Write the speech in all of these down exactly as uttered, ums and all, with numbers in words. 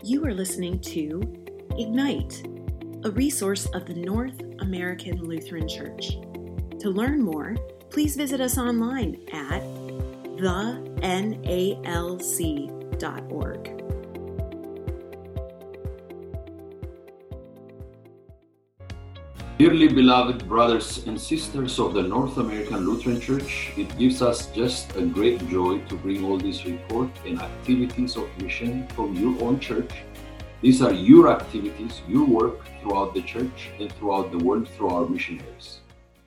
You are listening to Ignite, a resource of the North American Lutheran Church. To learn more, please visit us online at the N A L C dot org. Dearly beloved brothers and sisters of the North American Lutheran Church, it gives us just a great joy to bring all these reports and activities of mission from your own church. These are your activities, your work throughout the church and throughout the world through our missionaries.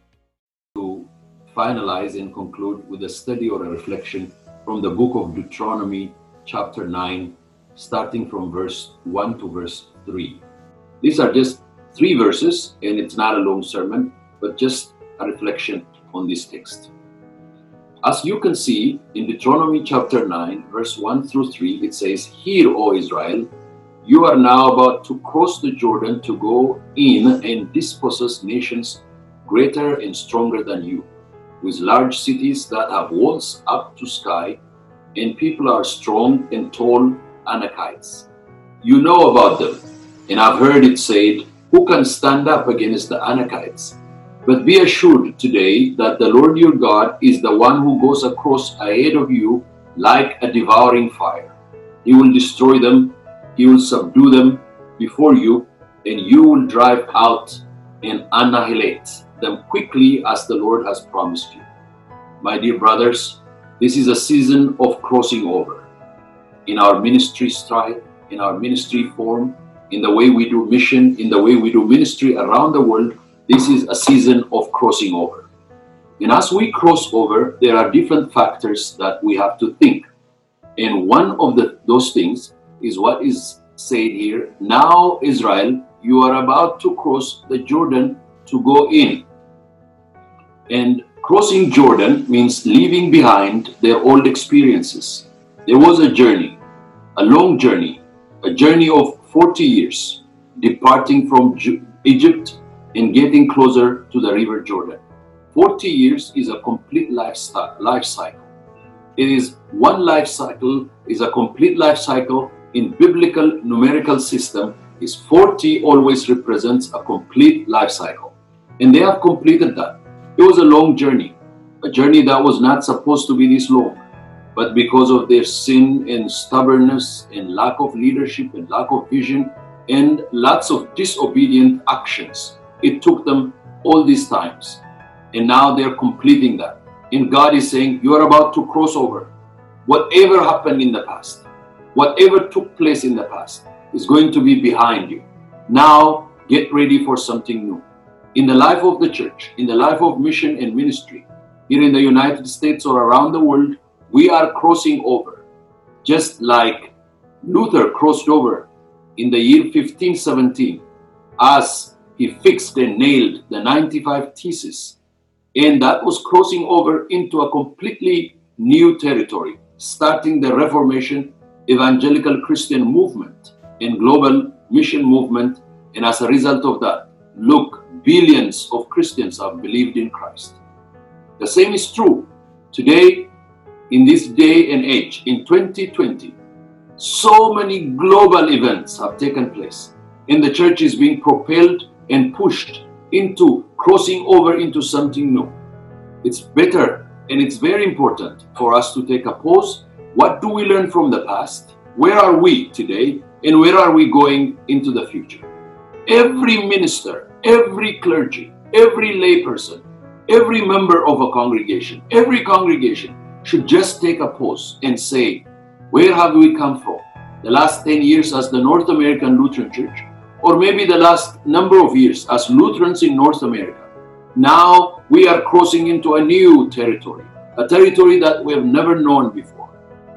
To finalize and conclude with a study or a reflection from the book of Deuteronomy, chapter nine, starting from verse one to verse three. These are just three verses, and it's not a long sermon, but just a reflection on this text. As you can see in Deuteronomy chapter nine, verse one through three, it says, "Hear, O Israel, you are now about to cross the Jordan to go in and dispossess nations greater and stronger than you, with large cities that have walls up to sky, and people are strong and tall Anakites. You know about them, and I've heard it said, who can stand up against the Anakites? But be assured today that the Lord your God is the one who goes across ahead of you like a devouring fire. He will destroy them, he will subdue them before you, and you will drive out and annihilate them quickly as the Lord has promised you." My dear brothers, this is a season of crossing over. In our ministry style, in our ministry form, in the way we do mission, in the way we do ministry around the world, this is a season of crossing over. And as we cross over, there are different factors that we have to think. And one of the, those things is what is said here, "Now Israel, you are about to cross the Jordan to go in." And crossing Jordan means leaving behind their old experiences. There was a journey, a long journey, a journey of forty years, departing from Egypt and getting closer to the river Jordan. forty years is a complete life, life cycle. It is one life cycle, is a complete life cycle in biblical numerical system. Is forty always represents a complete life cycle. And they have completed that. It was a long journey, a journey that was not supposed to be this long. But because of their sin and stubbornness and lack of leadership and lack of vision and lots of disobedient actions, it took them all these times. And now they're completing that. And God is saying, you are about to cross over. Whatever happened in the past, whatever took place in the past is going to be behind you. Now get ready for something new. In the life of the church, in the life of mission and ministry, here in the United States or around the world, we are crossing over, just like Luther crossed over in the year fifteen seventeen as he fixed and nailed the ninety-five Theses. And that was crossing over into a completely new territory, starting the Reformation, evangelical Christian movement, and global mission movement. And as a result of that, look, billions of Christians have believed in Christ. The same is true today. In this day and age, in twenty twenty, so many global events have taken place, and the church is being propelled and pushed into crossing over into something new. It's better and it's very important for us to take a pause. What do we learn from the past? Where are we today? And where are we going into the future? Every minister, every clergy, every layperson, every member of a congregation, every congregation should just take a pause and say, where have we come from? The last ten years as the North American Lutheran Church, or maybe the last number of years as Lutherans in North America. Now we are crossing into a new territory, a territory that we have never known before.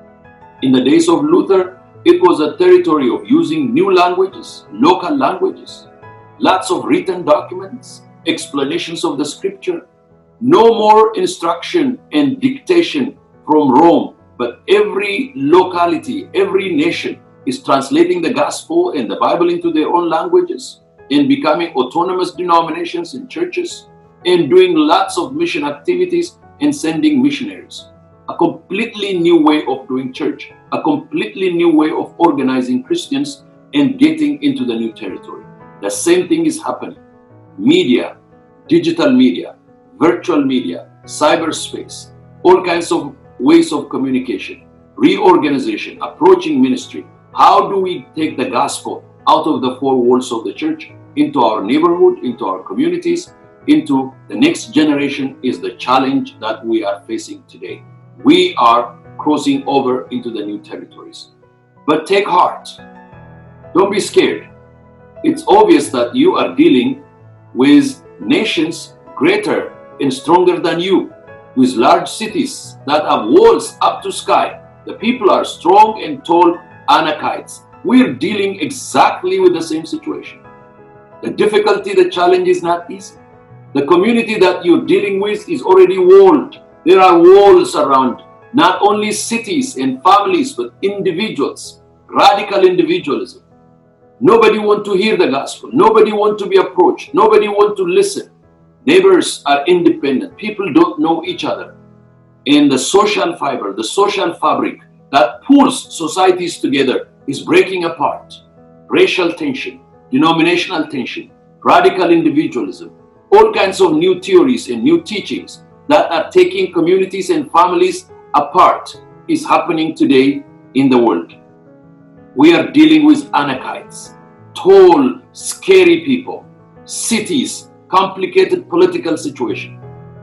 In the days of Luther, it was a territory of using new languages, local languages, lots of written documents, explanations of the scripture. No more instruction and dictation from Rome, but every locality, every nation is translating the gospel and the Bible into their own languages and becoming autonomous denominations and churches and doing lots of mission activities and sending missionaries. A completely new way of doing church, a completely new way of organizing Christians and getting into the new territory. The same thing is happening. Media, digital media, virtual media, cyberspace, all kinds of ways of communication, reorganization, approaching ministry. How do we take the gospel out of the four walls of the church into our neighborhood, into our communities, into the next generation is the challenge that we are facing today. We are crossing over into the new territories. But take heart. Don't be scared. It's obvious that you are dealing with nations greater and stronger than you, with large cities that have walls up to sky. The people are strong and tall Anakites. We're dealing exactly with the same situation. The difficulty, the challenge is not easy. The community that you're dealing with is already walled. There are walls around not only cities and families, but individuals, radical individualism. Nobody wants to hear the gospel. Nobody wants to be approached. Nobody wants to listen. Neighbors are independent. People don't know each other. And the social fiber, the social fabric that pulls societies together is breaking apart. Racial tension, denominational tension, radical individualism, all kinds of new theories and new teachings that are taking communities and families apart is happening today in the world. We are dealing with Anakites, tall, scary people, cities, complicated political situation,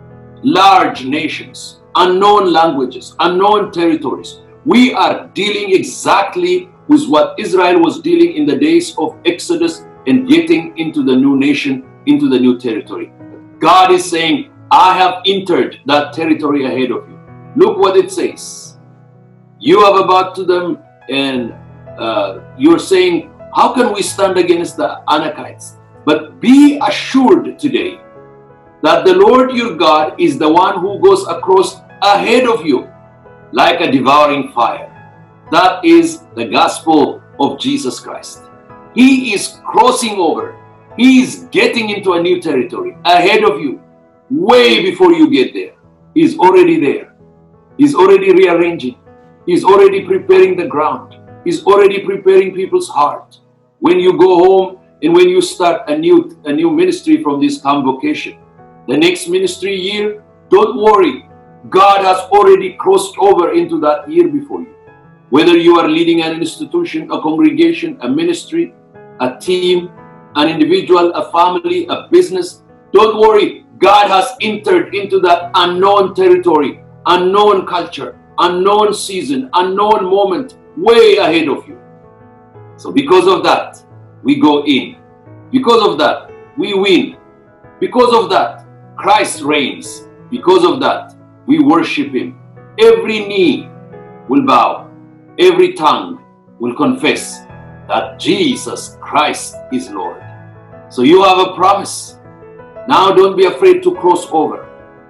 large nations, unknown languages, unknown territories. We are dealing exactly with what Israel was dealing in the days of Exodus and getting into the new nation, into the new territory. God is saying, I have entered that territory ahead of you. Look what it says. You have about to them and uh, you're saying, how can we stand against the Anakites? But be assured today that the Lord your God is the one who goes across ahead of you like a devouring fire. That is the gospel of Jesus Christ. He is crossing over. He is getting into a new territory ahead of you, way before you get there. He's already there. He's already rearranging. He's already preparing the ground. He's already preparing people's heart. When you go home and when you start a new, a new ministry from this convocation, the next ministry year, don't worry. God has already crossed over into that year before you. Whether you are leading an institution, a congregation, a ministry, a team, an individual, a family, a business, don't worry. God has entered into that unknown territory, unknown culture, unknown season, unknown moment, way ahead of you. So because of that, we go in. Because of that, we win. Because of that, Christ reigns. Because of that, we worship Him. Every knee will bow. Every tongue will confess that Jesus Christ is Lord. So you have a promise. Now don't be afraid to cross over.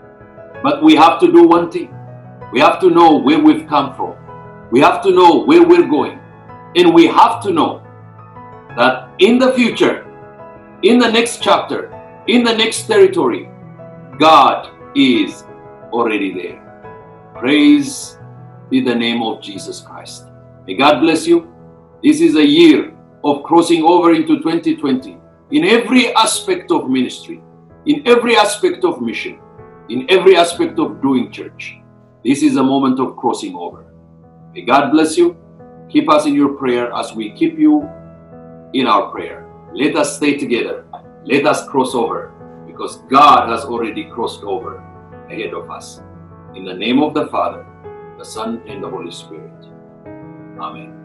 But we have to do one thing. We have to know where we've come from. We have to know where we're going. And we have to know that in the future, in the next chapter, in the next territory, God is already there. Praise be the name of Jesus Christ. May God bless you. This is a year of crossing over into twenty twenty in every aspect of ministry, in every aspect of mission, in every aspect of doing church. This is a moment of crossing over. May God bless you. Keep us in your prayer as we keep you in our prayer. Let us stay together. Let us cross over because God has already crossed over ahead of us. In the name of the Father, the Son, and the Holy Spirit. Amen.